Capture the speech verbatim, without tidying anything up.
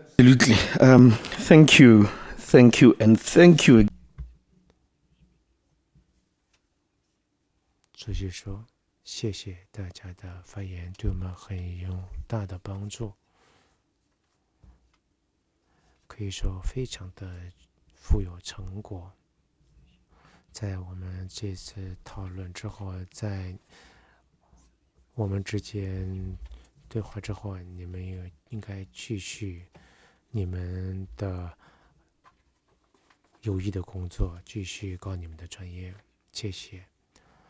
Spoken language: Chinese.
Absolutely. Um, thank you, thank you, and thank you. 所以说，谢谢大家的发言，对我们很有大的帮助，可以说非常的富有成果。在我们这次讨论之后，在我们之间对话之后，你们也应该继续你们的有益的工作，继续搞你们的专业。谢谢。